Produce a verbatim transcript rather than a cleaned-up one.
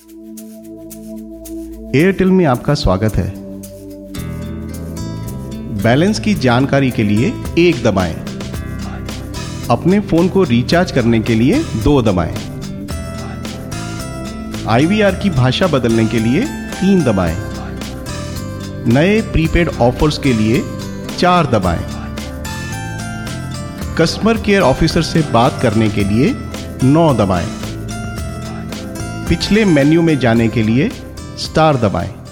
Airtel में आपका स्वागत है। बैलेंस की जानकारी के लिए एक दबाएं। अपने फोन को रिचार्ज करने के लिए दो दबाएं। आई वी आर की भाषा बदलने के लिए तीन दबाएं। नए प्रीपेड ऑफर्स के लिए चार दबाएं। कस्टमर केयर ऑफिसर से बात करने के लिए नौ दबाएं। पिछले मेन्यू में जाने के लिए स्टार दबाएं।